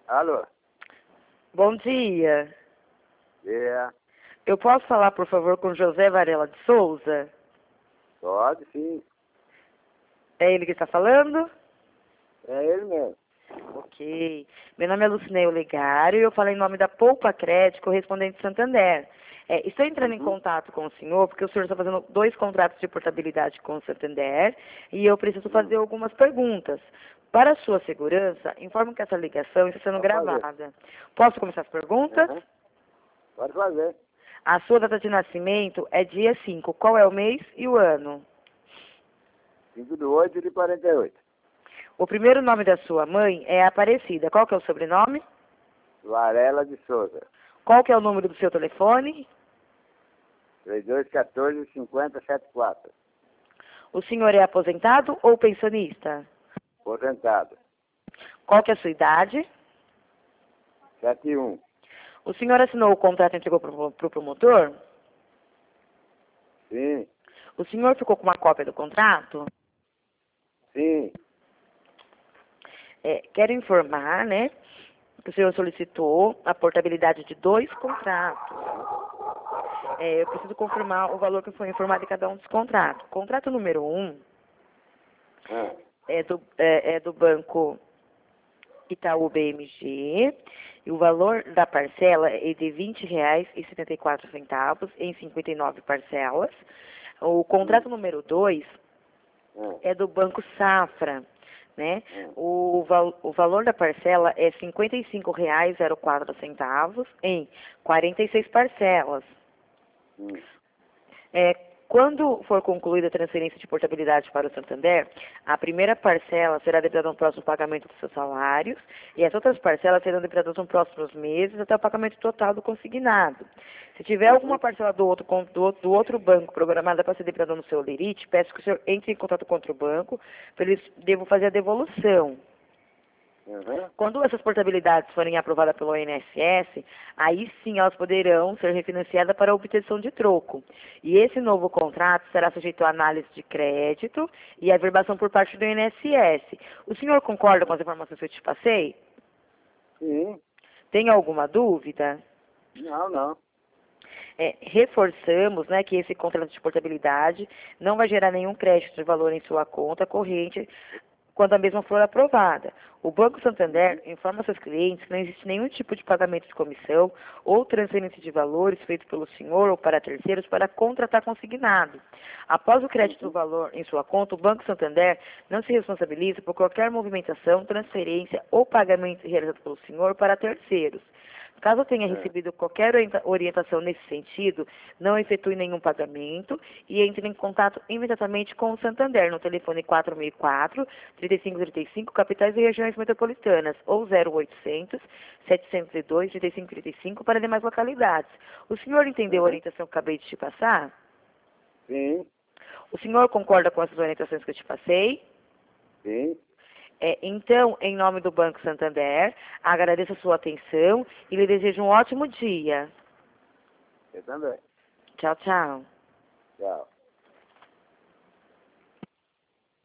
Alô? Bom dia. É, Eu posso falar, por favor, com José Varela de Souza? pode sim. É ele que está falando? É ele mesmo. Ok. Meu nome é Lucinei Olegário e eu falo em nome da Poupa Crédito, correspondente de Santander. Estou entrando em contato com o senhor porque o senhor está fazendo 2 contratos de portabilidade com o Santander e eu preciso fazer algumas perguntas. Para a sua segurança, informo que essa ligação está sendo Pode fazer. gravada. Posso começar as perguntas? Aham. Pode fazer. A sua data de nascimento é dia 5. Qual é o mês e o ano? 5/8/48. O primeiro nome da sua mãe é Aparecida. Qual que é o sobrenome? Varela de Souza. Qual que é o número do seu telefone? 3214-5074. O senhor é aposentado ou pensionista? Aposentado. Qual que é a sua idade? 71. O senhor assinou o contrato e entregou para o promotor? Sim. O senhor ficou com uma cópia do contrato? Sim. Quero informar, né, que o senhor solicitou a portabilidade de 2 contratos. Eu preciso confirmar o valor que foi informado em cada um dos contratos. Contrato número 1 Ah. é do banco Itaú BMG, e o valor da parcela é de R$ 20,74 em 59 parcelas. O contrato número 2 é do Banco Safra, né? O valor da parcela é R$ 55,04 em 46 parcelas. Quando for concluída a transferência de portabilidade para o Santander, a primeira parcela será debitada no próximo pagamento dos seus salários e as outras parcelas serão debitadas nos próximos meses até o pagamento total do consignado. Se tiver alguma parcela do outro banco programada para ser debitada no seu lerite, peço que o senhor entre em contato com outro banco para eles devam fazer a devolução. Quando essas portabilidades forem aprovadas pelo INSS, aí sim elas poderão ser refinanciadas para a obtenção de troco. E esse novo contrato será sujeito à análise de crédito e à averbação por parte do INSS. O senhor concorda com as informações que eu te passei? Sim. Tem alguma dúvida? Não. Reforçamos, né, que esse contrato de portabilidade não vai gerar nenhum crédito de valor em sua conta corrente quando a mesma for aprovada. O Banco Santander informa seus clientes que não existe nenhum tipo de pagamento de comissão ou transferência de valores feito pelo senhor ou para terceiros para contratar consignado. Após o crédito do valor em sua conta, o Banco Santander não se responsabiliza por qualquer movimentação, transferência ou pagamento realizado pelo senhor para terceiros. Caso tenha recebido qualquer orientação nesse sentido, não efetue nenhum pagamento e entre em contato imediatamente com o Santander no telefone 464-3535, capitais e regiões metropolitanas, ou 0800-702-3535 para demais localidades. O senhor entendeu a orientação que acabei de te passar? Sim. O senhor concorda com essas orientações que eu te passei? Sim. Então, em nome do Banco Santander, agradeço a sua atenção e lhe desejo um ótimo dia. Eu também. Tchau, tchau. Tchau.